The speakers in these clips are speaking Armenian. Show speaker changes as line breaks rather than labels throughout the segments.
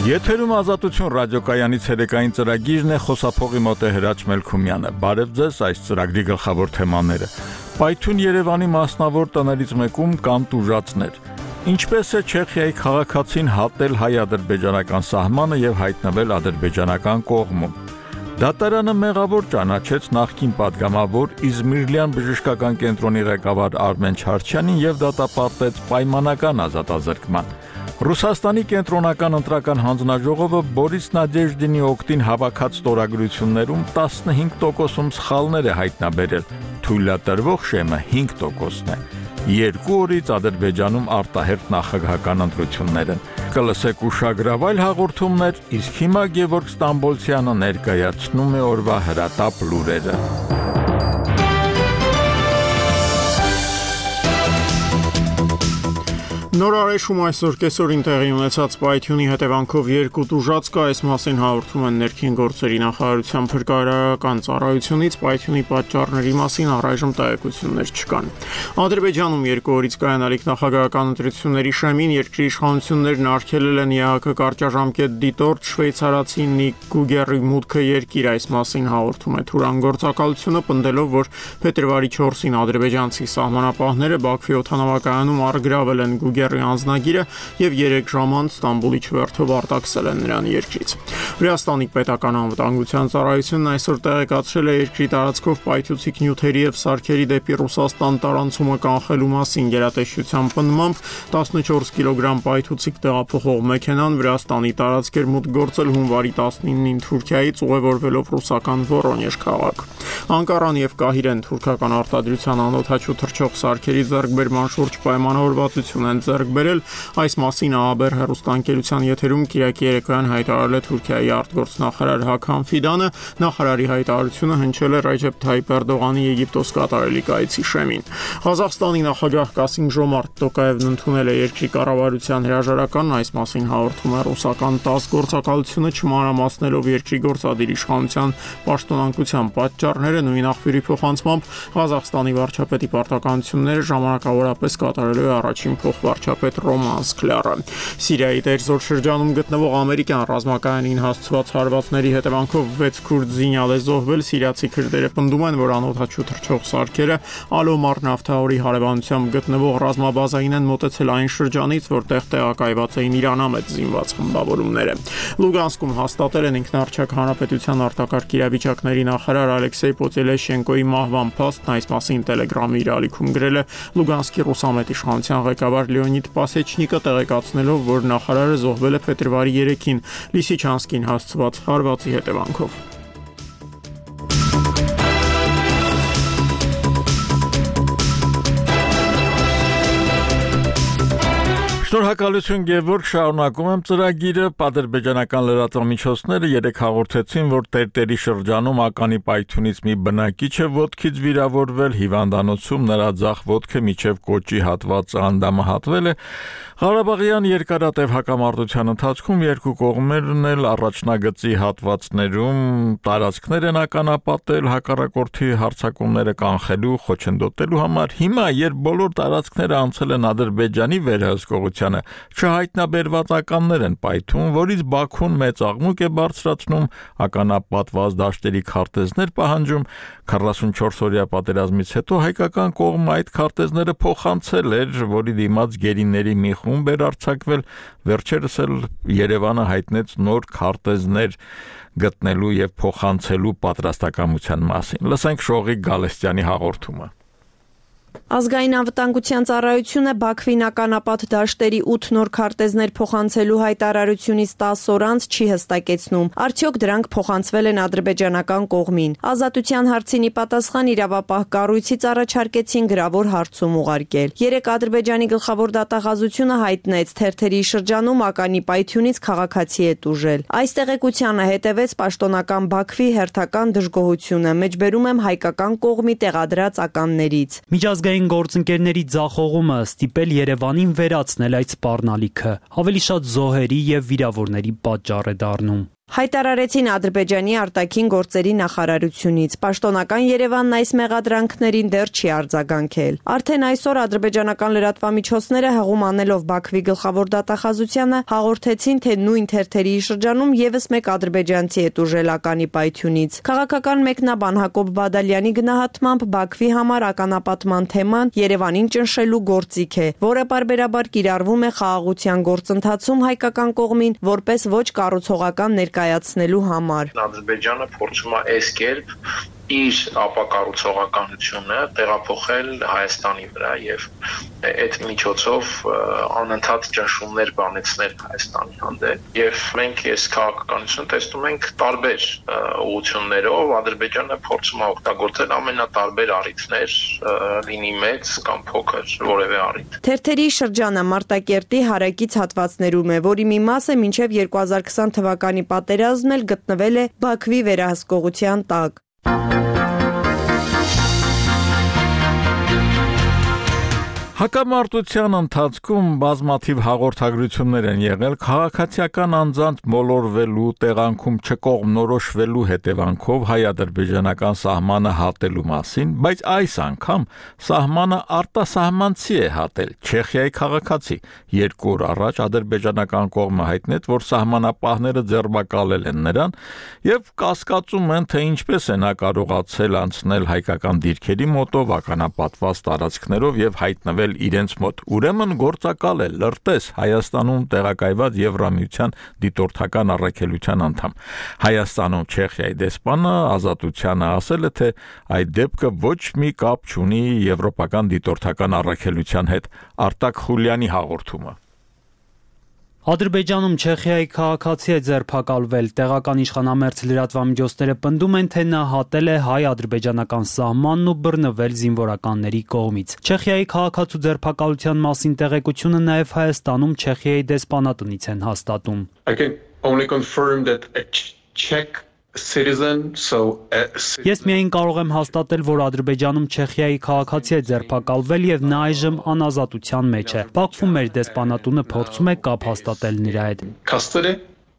Եթերում Ազատություն ռադիոկայանի ցերեկային ծրագիրն է, խոսափողի մոտ է Հրաչ Մելքումյանը։ Բարև ձեզ, այս ծրագրի գլխավոր թեմաները։ Պայթուն Երևանի մասնավոր տներից մեկում կան տուժածներ։ Ինչպես է Չեխիայի քաղաքացին հատել հայ-ադրբեջանական սահմանը եւ հայտնվել ադրբեջանական կողմում։ Դատարանը մեղավոր ճանաչեց նախկին падգամավոր Իզմիրլյան բժշկական կենտրոնի ղեկավար Արմեն Չարչյանին եւ դատապարտեց պայմանական ազատազրկման։ Ռուսաստանի կենտրոնական ընտրական հանձնաժողովը Բորիս Նադեժդինի օգտին հավաքած ստորագրություններում 15%-ում սխալներ է հայտնաբերել։ Թույլատրվող շեմը 5%-ն է։ 2 օրից Ադրբեջանում արտահերթ նախագահական ընտրություններ են։ Կլսեք ուշագրավայր հաղորդումներ, իսկ հիմա Գևորգ Ստամբոլցյանը ներկայացնում է օրվա հրատապ լուրերը։
Նոր արեշում այսօր կեսօրին տեղի ունեցած պայթյունի հետևանքով 2 տուժած կա, այս մասին հաղորդում են ներքին գործերի նախարարության փրկարարական ծառայությունից, պայթյունի պատճառների մասին առայժմ տեղեկություններ չկան։ Ադրբեջանում 2 օրից կայանալիք նախագահական ընտրությունների շեմին երկրի իշխանություններն արգելել են ԵԱՀԿ կարճաժամկետ դիտորդ շվեյցարացի Նիկ Գուգերի մուտքը երկիր, այս մասին հաղորդում է Թուրան գործակալությունը, պնդելով, որ փետրվարի 4-ին ադրբեջանցի սահմանապահները Բաքվի օդանավակայանում առգրավել են Գուգերի անձնագիրը եւ 3 ժամ անց Ստամբուլի չվերթով արտաքսել են նրան երկրից։ Վրաստանի պետական անվտանգության ծառայությունն այսօր տեղեկացրել է երկրի տարածքով պայթուցիկ նյութերի եւ սարքերի դեպի Ռուսաստան տարանցումը կանխելու մասին գերատեսչության պնդմամբ 14 կիլոգրամ պայթուցիկ տեղափոխող մեքենան Վրաստանի տարածք էր մուտք գործել հունվարի 19-ին Թուրքիայից ուղևորվելով ռուսական Վորոնեժ քաղաք։ Անկարան եւ Կահիրեն թուրքական արտադրության անօթաչու թռչող սարքերի ձեռքբերման շուրջ պայմանավորվածություն են ձեռք բերել, այս մասին ԱԱԲ հեռուստաընկերության եթերում Կիրակի երեկոյան հայտարարել է Թուրքիայի արտգործնախարար Հաքան Ֆիդանը, նախարարի հայտարարությունը հնչել է Ռեջեփ Թայիփ Էրդողանի Եգիպտոս կատարելիք այցի շեմին։ Ղազախստանի նախագահ Կասիմ-Ժոմարտ Տոկաևն ընդունել է երկրի կառավարության հրաժարականն, այս մասին հաղորդում է ռուսական ՏԱՍՍ գործակալությունը, չմանրամասնելով երկրի գործադիր իշխանության պաշտոնանկության պատճառները, նույն աղբյուրի փոխանցմամբ Ղազախստանի վարչապետի պարտականությունները ժամանակավորապես կատարելու է առաջին փոխվարչապետ Ռոման Սկլյարը։ Սիրիայի Տերզոր շրջանում գտնվող ամերիկյան ռազմակայանին հասցված հարվածների հետևանքով 6 քուրդ զինյալ է զոհվել, սիրիացի քրդերը պնդում են, որ անօթաչու թռչող սարքերը Ալոմար նավթահորի հարևանությամբ գտնվող ռազմաբազային են մոտեցել այն շրջանից, որտեղ տեղակայված էին իրանամետ զինված խմբավորումները։ Լուգանսկում հաստատել են ինքնարչակ հանրապետության արտակարգ իրավիճակների նախարար Ալեքսեյ Պոտելեշենկոյի մահվան փաստն, այս մասին Տելեգրամի իր ալիքում գրել է Լուգանսկի ռուսամետ իշխանության ղեկավար Լեոնիդ Պասեչնիկը, տեղեկացնելով, որ նախարարը զոհվել է փետրվարի 3-ին Լիսիչանսկին հասցված հարվածի հետևանքով։
Շնորհակալություն Գևորգ, շարունակում եմ ծրագիրը։ Ադրբեջանական լրատվամիջոցները երեկ հաղորդեցին, որ Տերտերի շրջանում ականի պայթյունից մի բնակիչ է ոտքից վիրավորվել, հիվանդանոցում նրա ձախ ոտքը մինչև կոճի հատվածը անդամահատվել է։ Ղարաբաղյան երկարատև հակամարտության ընթացքում երկու կողմերն էլ առաջնագծի հատվածներում տարածքներ են ականապատել հակառակորդի հարձակումները կանխելու, խոչընդոտելու համար։ Հիմա, երբ բոլոր տարածքները անցել են Ադրբեջանի վերահսկողությանը, չհայտնաբերված ականներ են պայթում, որից Բաքուն մեծ աղմուկ է բարձրացնում, ականապատված դաշտերի քարտեզներ պահանջում։ 44-օրյա պատերազմից հետո հայկական կողմը այդ քարտեզները փոխանցել էր, որի դիմաց գերիների մի խումբ էր արձակվել, վերջերս էլ Երևանը հայտնեց նոր քարտեզներ գտնելու եւ փոխանցելու պատրաստակամության մասին։ Լսենք Շողիկ Գալստյանի հաղորդումը։
Ազգային անվտանգության ծառայությունը Բաքվին ականապատ դաշտերի 8 նոր քարտեզներ փոխանցելու հայտարարությունից 10 օր անց չի հստակեցնում, արդյոք դրանք փոխանցվել են ադրբեջանական կողմին։ Ազատության հարցին ի պատասխան իրավապահ կառույցից առաջարկեցին գրավոր հարցում ուղարկել։ Երեկ Ադրբեջանի գլխավոր դատախազությունը հայտնեց Թերթերի շրջանում ականի պայթյունից քաղաքացի է տուժել։ Այս տեղեկությանը հետևեց պաշտոնական Բաքվի հերթական դժգոհությունը, մեջբերում եմ հայկական կողմի տեղադրած ականներից։
Միջազգային գործընկերների ձախողումը ստիպել Երևանին վերացնել այդ սպառնալիքը, ավելի շատ զոհերի եւ վիրավորների պատճառ է դառնում։
Հայտարարեցին Ադրբեջանի արտաքին գործերի նախարարությունից։ Պաշտոնական Երևանն այս մեղադրանքներին դեռ չի արձագանքել։ Արդեն այսօր ադրբեջանական լրատվամիջոցները հղում անելով Բաքվի գլխավոր դատախազությանը հաղորդեցին, թե նույն թերթերի շրջանում եւս մեկ ադրբեջանցի է տուժել ականի պայթյունից։ Քաղաքական մեկնաբան Հակոբ Բադալյանի գնահատմամբ Բաքվի համար ականապատման թեման Երևանին ճնշելու գործիք է, որը պարբերաբար կիրառվում է խաղաղության գործընթացում հայկական կողմին որպես ոչ կառուցողական ներկայացնելու համար։
Ադրբեջանը փորձում է այս կերպ իր ապակառուցողականությունը տեղափոխել Հայաստանի վրա եւ այդ միջոցով անընդհատ ճնշումներ բանեցնել Հայաստանի հանդեպ եւ մենք այս քաղաքականությունը տեսնում ենք տարբեր ուղղություններով Ադրբեջանը փորձում է օգտագործել ամենատարբեր առիթներ լինի մեծ կամ փոքր որևէ առիթ։
Թերթերի շրջանը Մարտակերտի հարակից հատվածներում է, որի մի մասը մինչև 2020 թվականի պատերազմն էլ գտնվել է Բաքվի վերահսկողության տակ։
Հակամարտության ընթացքում բազմաթիվ հաղորդագրություններ են եղել քաղաքացիական անձանց մոլորվելու, տեղանքում չկողմնորոշվելու հետևանքով հայ-ադրբեջանական սահմանը հատելու մասին, բայց այս անգամ սահմանը արտասահմանցի է հատել Չեխիայի քաղաքացի։ 2 օր առաջ ադրբեջանական կողմը հայտնեց, որ սահմանապահները ձերբակալել են նրան եւ կասկածում են, թե ինչպես է նա կարողացել անցնել հայկական դիրքերի մոտով ականապատված տարածքներով եւ հայտնվել իրենց մոտ։ Ուրեմն գործակալ է լրտես Հայաստանում տեղակայված Եվրամիության դիտորդական առաքելության անդամ։ Հայաստանում Չեխիայի դեսպանը Ազատությանը ասել է, թե այդ դեպքը ոչ մի կապ չունի եվրոպական դիտորդական առաքելության հետ։ Արտակ Խուլյանի հաղորդումը։
Ադրբեջանում Չեխիայի քաղաքացի է ձերբակալվել։ Տեղական իշխանամերձ լրատվամիջոցները պնդում են, թե նա հատել է հայ-ադրբեջանական սահմանն ու բռնվել զինվորականների կողմից։ Չեխիայի քաղաքացու ձերբակալության մասին տեղեկությունը նաև Հայաստանում Չեխիայի դեսպանատնից են հաստատում։
I can only confirm that a Czech citizen,
Ես միայն կարող եմ հաստատել, որ Ադրբեջանում Չեխիայի քաղաքացի է ձերբակալվել եւ նա այժմ անազատության մեջ է։ Բաքվում մեր դեսպանատունը փորձում է կապ հաստատել նրա հետ։
Custody.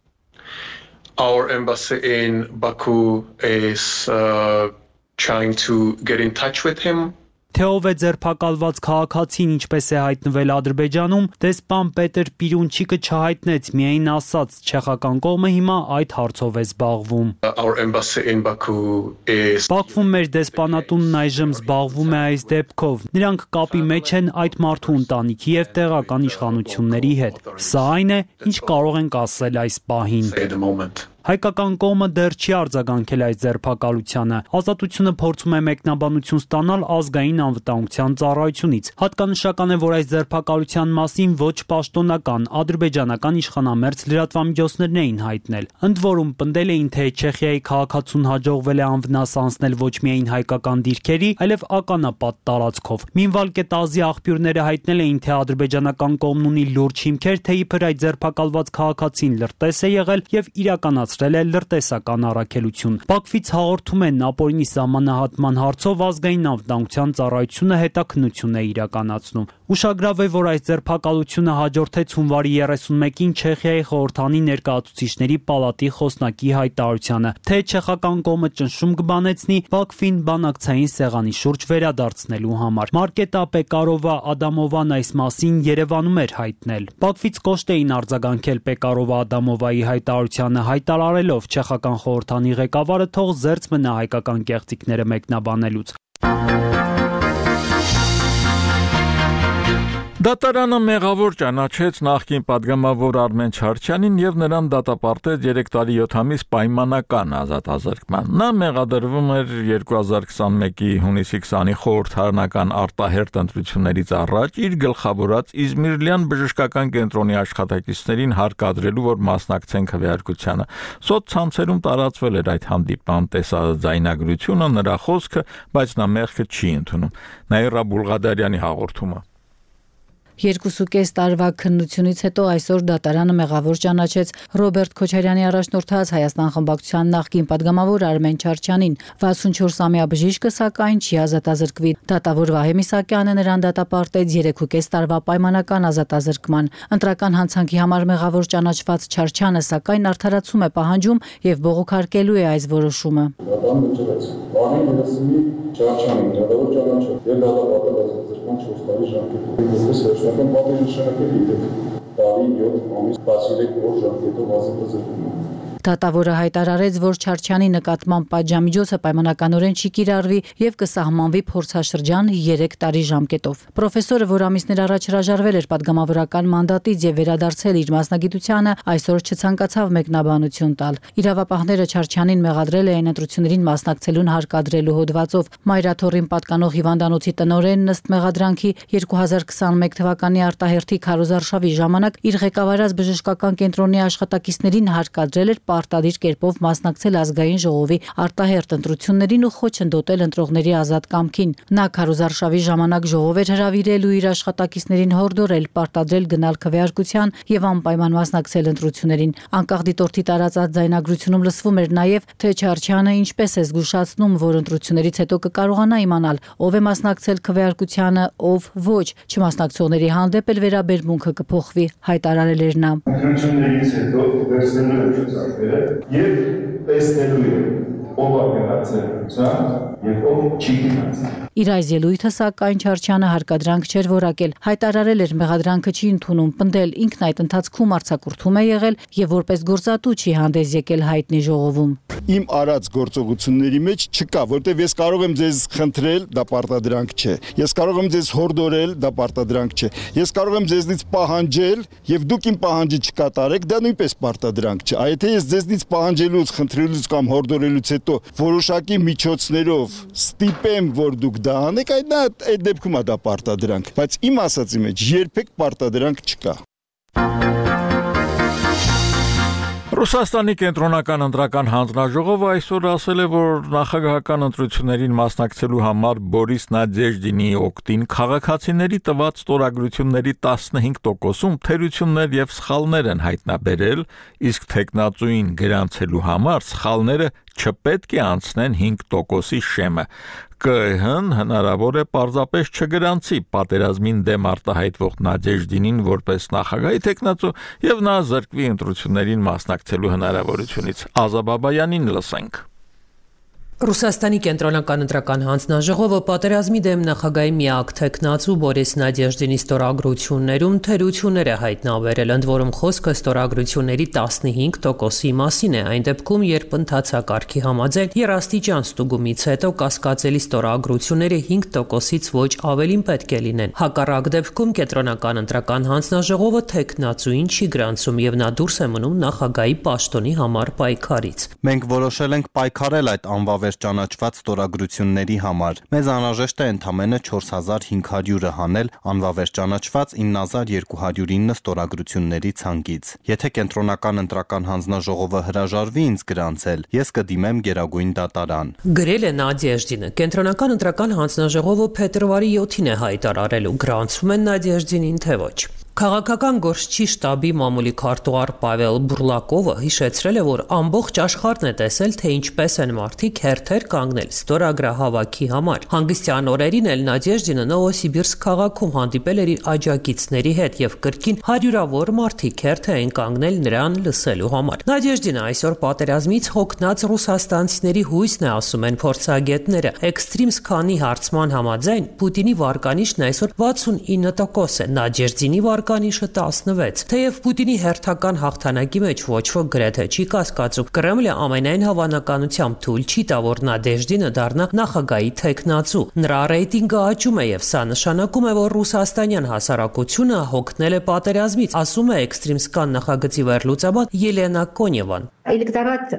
Our embassy in Baku is trying to get in touch with him.
Թե ով է ձերբակալված քաղաքացին ինչպես է հայտնվել Ադրբեջանում, դեսպան Պետր Պիրունչիկը չհայտնեց, միայն ասաց չեխական կողմը հիմա այդ հարցով է զբաղվում։
Our embassy in Baku is
Բաքվում մեր դեսպանատունն այժմ զբաղվում է այս դեպքով։ Նրանք կապի մեջ են այդ մարդու ընտանիքի եւ տեղական իշխանությունների հետ։ Սա այն է, ինչ կարող ենք ասել այս պահին։
at the moment.
Հայկական կողմը դեռ չի արձագանքել այս ձերբակալությանը։ Ազատությունը փորձում է մեկնաբանություն ստանալ ազգային անվտանգության ծառայությունից։ Հատկանշական է, որ այս ձերբակալության մասին ոչ պաշտոնական ադրբեջանական իշխանամերձ լրատվամիջոցներն էին հայտնել։ Ընդ որում պնդել էին, թե Չեխիայի քաղաքացուն հաջողվել է անվնաս անցնել ոչ միայն հայկական դիրքերի, այլև ականապատ տարածքով։ Minvalket.az-ի աղբյուրները հայտնել էին, թե ադրբեջանական կողմն ունի լուրջ հիմքեր, թե իբր այդ ձերբակալված քաղաքացին լրտես է եղել եւ իրականացրել է լրտեսական առաքելություն։ Բաքվից հաղորդում են ապօրինի սահմանահատման հարցով ազգային անվտանգության ծառայությունը հետաքննություն է իրականացնում։ Ուշագրավ է, որ այս ձերբակալությունը հաջորդեց հունվարի 31-ին Չեխիայի խորհրդանի ներկայացուցիչների պալատի խոսնակի հայտարարությանը, թե չեխական կողմը ճնշում կբանեցնի Բաքվին բանակցային սեղանի շուրջ վերադարձնելու համար։ Մարկետա Պեկարովա Ադամովան այս մասին Երևանում էր հայտնել։ Բաքվից կոշտ էին արձագանքել Պեկարովա Ադամովայի հայտարարությանը, հայտարարելով չեխական խորհրդանի ղեկավարը թող զերծ մնա հայկական կեղծիքները մեկնաբանելուց։
Դատարանը մեղավոր ճանաչեց նախկին падգամավոր Արմեն Չարչյանին եւ նրան դատապարտեց 3 տարի 7 ամիս պայմանական ազատազրկման։ Նա մեղադրվում էր 2021-ի հունիսի 20-ի խորհրդարանական արտահերթ ընտրություններից առաջ իր գլխավորած Իզմիրլյան բժշկական կենտրոնի աշխատակիցներին հարկադրելու, որ մասնակցեն քվեարկությանը։ Սոցցանցերում տարածվել էր այդ հանդիպման տեսաձայնագրությունը, նրա խոսքը, բայց նա մեղքը չի ընդունում։ Նաիրա Բուլղադարյանի հաղորդումը։
2.5 տարվա քննությունից հետո այսօր դատարանը մեղավոր ճանաչեց Ռոբերտ Քոչարյանի առաջնորդած Հայաստան խմբակցության նախկին падգամավոր Արմեն Չարչյանին։ 64-ամյա բժիշկը սակայն չի ազատազրկվի։ Դատավոր Վահե Միսակյանը նրան դատապարտեց 3.5 տարվա պայմանական ազատազրկման։ Ընտրական հանցանքի համար մեղավոր ճանաչված Չարչյանը սակայն արդարացում է պահանջում եւ բողոքարկելու է այս որոշումը։ Դատավորը հայտարարեց, որ Չարչյանի նկատմամբ պատժամիջոցը պայմանականորեն չի կիրառվի եւ կսահմանվի փորձաշրջան 3 տարի ժամկետով։ Պրոֆեսորը, որ ամիսներ առաջ հրաժարվել էր падգամավորական մանդատից եւ վերադարձել իր մասնագիտությանը, այսօր չցանկացավ մեկնաբանություն տալ։ Իրավապահները Չարչյանին մեղադրել էին ընտրություններին մասնակցելուն հարկադրելու հոդվածով։ Մայրաթոռին պատկանող հիվանդանոցի տնօրենն ըստ մեղադրանքի 2021 թվականի արտահերթի քարոզարշավի ժամանակ իր ղեկավարած բժշկական կենտրոնի աշխատակիցներին հարկադրել էր պարտադիր կերպով մասնակցել ազգային ժողովի արտահերթ ընտրություններին ու խոչընդոտել ընտրողների ազատ կամքին։ Նա քարոզարշավի ժամանակ ժողով էր հրավիրել ու իր աշխատակիցներին հորդորել պարտադրել գնալ քվեարկության եւ անպայման մասնակցել ընտրություններին։ Անկախ դիտորդի տարածած ձայնագրությունում լսվում էր նաեւ, թե Չարչյանը ինչպես է զգուշացնում, որ ընտրություններից հետո կկարողանա իմանալ ով է մասնակցել քվեարկությանը, ով ոչ, չմասնակցողների հանդեպ էլ վերաբերմունքը կփոխվի, հայտարարել էր նա։
Ընտրություններից հետո վերցնելու եւ տեսնելու է ով է գնացել եւ ով չի գնացել։
Իր այս ելույթը սակայն Չարչյանը հարկադրանք չէր որակել, հայտարարել էր մեղադրանքը չի ընդունում, պնդել ինքն այդ ընթացքում արձակուրդում է եղել եւ որպես գործատու չի հանդես եկել հայտնի ժողովում։
Իմ արած գործողությունների մեջ չկա, որտեվ ես կարող եմ ձեզ խնդրել, դա պարտադրանք չէ։ Ես կարող եմ ձեզ հորդորել, դա պարտադրանք չէ։ Ես կարող եմ ձեզնից պահանջել եւ դուք իմ պահանջը չկատարեք, դա նույնպես պարտադրանք չէ։ Եթե ես ձեզնից պահանջելուց, խնդրելուց կամ հորդորելուց հետո որոշակի միջոցներով ստիպեմ, որ դուք դա անեք, այդ դեպքում է դա պարտադրանք, բայց իմ ասածի մեջ երբեք պարտադրանք չկա։
Ռուսաստանի կենտրոնական ընտրական հանձնաժողովը այսօր ասել է, որ նախագահական ընտրություններին մասնակցելու համար Բորիս Նադեժդինի օգտին քաղաքացիների տված ստորագրությունների 15%-ում թերություններ եւ սխալներ են հայտնաբերել, իսկ տեխնացուին գրանցելու համար սխալները չպետք է անցնեն 5%-ի շեմը։ ԿԸՀ-ն հնարավոր է պարզապես չգրանցի պատերազմին դեմ արտահայտվող Նադեժդինին որպես նախագահի տեխնացու եւ նա զրկվի ընտրություններին մասնակցելու հնարավորությունից։ Ազաբաբայանին լսենք։
Ռուսաստանի կենտրոնական ընտրական հանձնաժողովը պատերազմի դեմ նախագահի միակ տեխնացու Բորիս Նադեժդինի ստորագրություններում թերություններ է հայտնաբերել, ընդ որում խոսքը ստորագրությունների 15%-ի մասին է, այն դեպքում, երբ ընթացակարգի համաձայն երաստիճան ստուգումից հետո կասկածելի ստորագրությունները 5%-ից ոչ ավելին պետք է լինեն։ Հակառակ դեպքում կենտրոնական ընտրական հանձնաժողովը տեխնացուին չի գրանցում եւ նա դուրս է մնում նախագահի պաշտոնի համար պայքարից։
Մենք որոշել ենք պայքարել այդ անվավեր ճանաչված ստորագրությունների համար։ Մեզ անհրաժեշտ է ընդամենը 4500-ը հանել անվավեր ճանաչված 9209 ստորագրությունների ցանկից։ Եթե կենտրոնական ընտրական հանձնաժողովը հրաժարվի ինձ գրանցել, ես կդիմեմ Գերագույն դատարան։
Գրել է Նադեժդինը։ Կենտրոնական ընտրական հանձնաժողովը փետրվարի 7-ին է հայտարարելու գրանցում են Նադեժդինին թե ոչ։ Քաղաքական գործչի շտաբի մամուլի քարտուղար Պավել Բուրլակովը հիշեցրել է, որ ամբողջ աշխարհն է տեսել, թե ինչպես են մարդիկ հերթեր կանգնել ստորագրահավաքի համար։ Հանգստյան օրերին էլ Նադեժդինը Նովոսիբիրսկ քաղաքում հանդիպել էր իր աջակիցների հետ եւ կրկին հարյուրավոր մարդիկ հերթ էին կանգնել նրան լսելու համար։ Նադեժդինը այսօր պատերազմից հոգնած ռուսաստանցիների հույսն է, ասում են փորձագետները։ Էքստրիմ Սքանի հարցման համաձայն Պուտինի վարկանիշն այսօր 69% է, Նադեժդինի վարկանիշը 16։ Թեև Պուտինի հերթական հաղթանակի մեջ ոչ ոք գրեթե չի կասկածում, Կրեմլը ամենայն հավանականությամբ թույլ չի տա, որ Նադեժդինը դառնա նախագահի տեխնացու։ Նրա ռեյտինգը աճում է եւ սա նշանակում է, որ ռուսաստանյան հասարակությունը հոգնել է պատերազմից, ասում է Էքստրիմ Սքան նախագծի վերլուծաբան Ելենա Կոնևան։
Электорат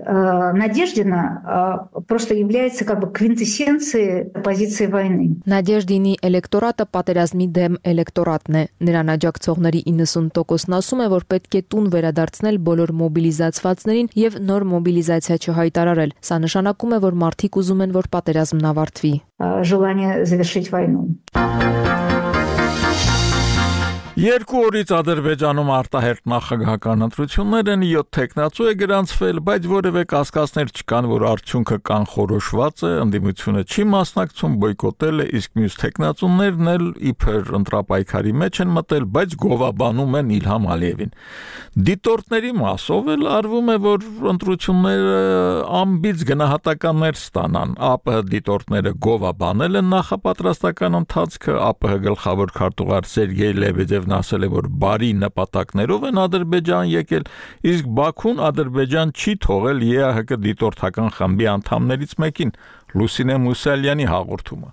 Надеждина просто является как бы квинтэссенцией позиции войны.
Նադեժդինի էլեկտորատը պատերազմի դեմ էլեկտորատն է։ Նրան աջակցողների 90%-ն ասում է, որ պետք է տուն վերադարձնել բոլոր մոբիլիզացվածներին եւ նոր մոբիլիզացիա չհայտարարել։ Սա նշանակում է, որ մարդիկ ուզում են, որ պատերազմն ավարտվի։
Желание завершить войну.
Երկու օրից Ադրբեջանում արտահերթ նախագահական ընտրություններ են 7 տեխնացու է գրանցվել, բայց որևէ կասկածներ չկան, որ արդյունքը կանխորոշված է, ընդդիմությունը չի մասնակցում, բոյկոտել է, իսկ մյուս տեխնացուներն էլ իբր ընտրապայքարի մեջ են մտել, բայց գովաբանում են Իլհամ Ալիևին։ Դիտորդների մասով էլ արվում է, որ ընտրությունները ամբից գնահատականներ ստանան։ ԱՊՀ դիտորդները գովաբանել են նախապատրաստական ընթացքը, ԱՊՀ գլխավոր քարտուղար Սերգեյ Լեբեդևն ասել է, որ բարի նպատակներով են Ադրբեջան եկել, իսկ Բաքուն Ադրբեջան չի թողել ԵԱՀԿ դիտորդական խմբի անդամներից մեկին։ Լուսինե Մուսալյանի հաղորդումը։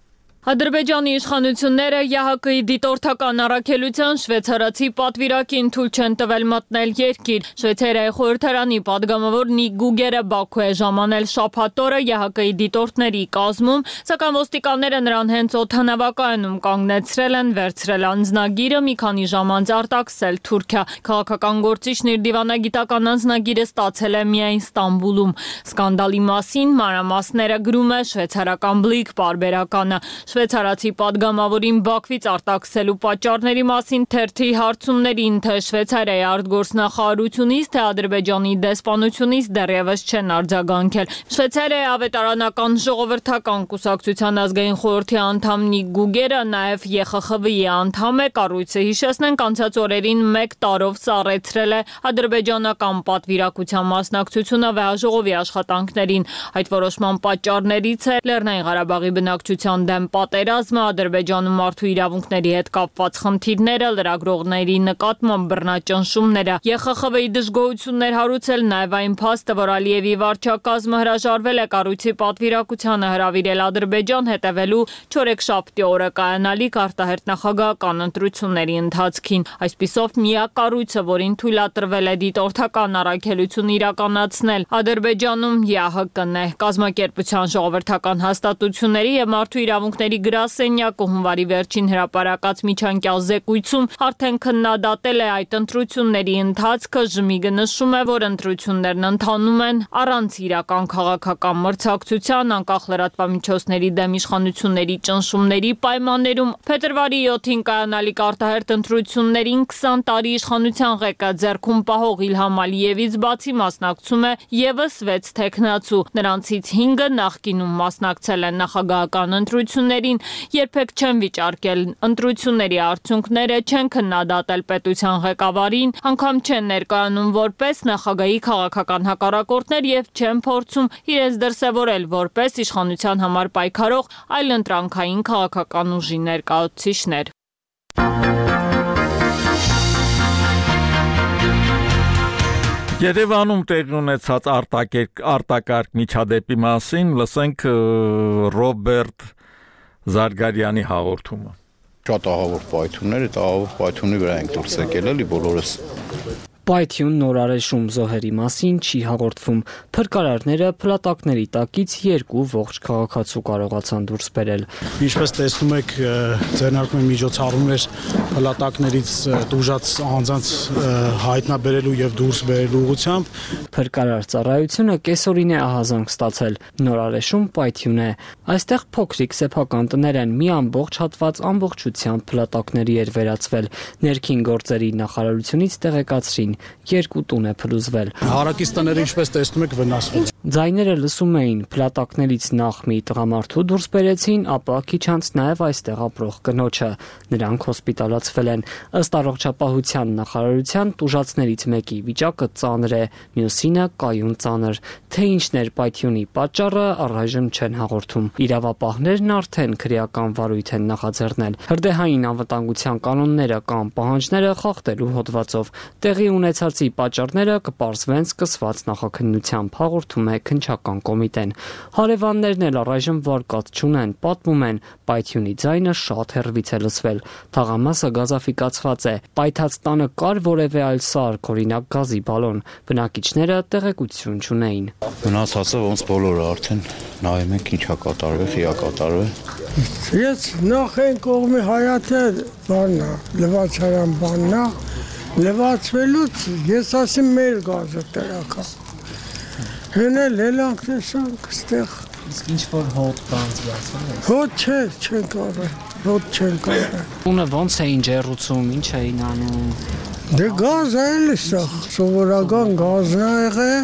Ադրբեջանի իշխանությունները ԵԱՀԿ-ի դիտորդական առաքելության շվեյցարացի պատվիրակին թույլ չեն տվել մտնել երկիր։ Շվեյցարիայի խորհրդարանի падգամավոր Նիկ Գուգերը Բաքու է ժամանել շաբաթ օրը ԵԱՀԿ-ի դիտորդների կազմում, սակայն ոստիկանները նրան հենց օդանավակայանում կանգնեցրել են, վերցրել անձնագիրը, մի քանի ժամ անց արտաքսել Թուրքիա։ Քաղաքական գործիչն իր դիվանագիտական անձնագիրը ստացել է միայն Ստամբուլում։ Սկանդալի մասին մանրամասները գրում է շվեյցարական Բլիկ պարբերականը։ Շվեյցարացի падգամավորին Բաքվից արտաքսելու պատճառների մասին թերթի հարցումներին, թե Շվեյցարիայի արտգործնախարարությունից, թե Ադրբեջանի դեսպանությունից դեռևս չեն արձագանքել։ Շվեյցարիայի ավետարանական ժողովրդական կուսակցության ազգային խորհրդի անդամ Նիկ Գուգերը նաև ԵԽԽՎ-ի անդամ է, կառույցը հիշեցնենք անցած օրերին 1 տարով սառեցրել է ադրբեջանական պատվիրակության մասնակցությունը վեհաժողովի աշխատանքներին։ Այդ որոշման պատճառներից է Լեռնային Ղարաբաղի բնակչության դեմ պատերազմը, Ադրբեջանում մարդու իրավունքների հետ կապված խնդիրները, լրագրողների նկատմամբ բռնաճնշումները։ ԵԽԽՎ-ի դժգոհություններ հարուցել նաև այն փաստը, որ Ալիևի վարչակազմը հրաժարվել է կառույցի պատվիրակությանը հրավիրել Ադրբեջան հետևելու չորեքշաբթի օրը կայանալիք արտահերթ նախագահական ընտրությունների ընթացքին։ Այսպիսով միակ կառույցը, որին թույլատրվել է դիտորդական առաքելություն իրականացնել Ադրբեջանում, ԵԱՀԿ-ն է։ Կազմակերպության ժողովրդական հաստատությունների եւ մարդու իրավունքների գրասենյակը հունվարի վերջին հրապարակած միջանկյալ զեկույցում արդեն քննադատել է այդ ընտրությունների ընթացքը։ ԺՄԻԳ-ը նշում է, որ ընտրություններն ընթանում են առանց իրական քաղաքական մրցակցության, անկախ լրատվամիջոցների դեմ իշխանությունների ճնշումների պայմաններում։ Փետրվարի 7-ին կայանալիք արտահերթ ընտրություններին 20 տարի իշխանության ղեկը ձեռքում պահող Իլհամ Ալիևից բացի մասնակցում է եւս 6 տեխնացու։ Նրանցից 5-ը նախկինում մասնակցել են նախագահական ընտրություններին, երբեք չեն վիճարկել ընտրությունների արդյունքները, չեն քննադատել պետության ղեկավարին, անգամ չեն ներկայանում որպես նախագահի քաղաքական հակառակորդներ եւ չեն փորձում իրենց դրսեւորել որպես իշխանության համար պայքարող այլընտրանքային քաղաքական ուժի ներկայացուցիչներ։
Երևանում տեղի ունեցած արտակարգ միջադեպի մասին լսենք Ռոբերտ Զարգարյանի հաղորդումը։
Շատ ահավոր պայթյուններ, այդ ահավոր պայթյունի վրա ենք դուրս եկել էլի բոլորս։
Պայթյուն նորարեշում զոհերի մասին չի հաղորդվում։ Փրկարարները փլատակների տակից 2 ողջ քաղաքացու կարողացան դուրս բերել։
Ինչպես տեսնում եք, ձեռնարկում են միջոցառումներ փլատակներից դուժած անձանց հայտնաբերելու եւ դուրս բերելու ուղղությամբ։
Փրկարար ծառայությունը կեսօրին է ահազանգ ստացել։ Նորարեշում պայթյուն է։ Այստեղ փոքրիկ սեփական տներ են, մի ամբողջ հատված ամբողջությամբ փլատակների էր վերածվել։ Ներքին գործերի նախարարությունից տեղեկացրին 2 տուն է փլուզվել։
Հարակից տները, ինչպես տեսնում եք, վնասվել։
Ձայները լսում էին, փլատակներից նախ մի տղամարդու դուրս բերեցին, ապա քիչ անց նաև այստեղ ապրող կնոջը։ Նրանք հոսպիտալացվել են։ Ըստ առողջապահության նախարարության տուժածներից մեկի վիճակը ծանր է, մյուսինը կայուն ծանր։ Թե ինչն էր պայթյունի պատճառը, առայժմ չեն հաղորդում։ Իրավապահներն արդեն քրեական վարույթ են նախաձեռնել։ Հրդեհային անվտանգության կանոնները կամ պահանջները խախտելու հոդվածով տեղի ունեցածի պատճառները կպարզվեն սկսված նախաքննությամբ, հաղորդում է քննչական կոմիտեն։ Հարևաններն էլ առայժմ վարկած չունեն, պատմում են, պայթյունի ձայնը շատ հեռվից է լսվել։ Թաղամասը գազաֆիկացված է, պայթած տանը կար որևէ այլ սարք, օրինակ գազի բալոն։ Բնակիչները տեղեկություն չունեին։
Մնացածը ոնց բոլորը արդեն նայում ենք ինչա կատարվել, խիա կատարվել։
Ես նախ այն կողմի հայաթե բաննա, լվացարան բաննա, լվացվելուց ես ասեմ մեր գազը տրակա։ Հենել հելանք տեսանք ստեղ։
Իսկ ինչ որ հոտ բանձված է։
Հոտ չեն կարող։ ոտ չեն կարել։
Ունը ոնց էին ջեռուցում, ինչ էին անում։
Դե գազ էլ է սա, սովորական գազն է եղել։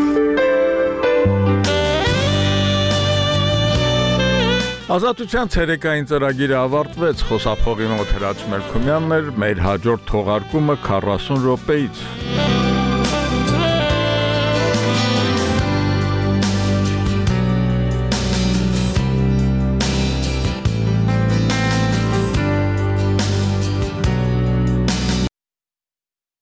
Ազատության ցերեկային ծրագիրը ավարտվեց, խոսափողի մոտ Հրաչ Մելքումյանն էր, մեր հաջորդ թողարկումը 40 րոպեից։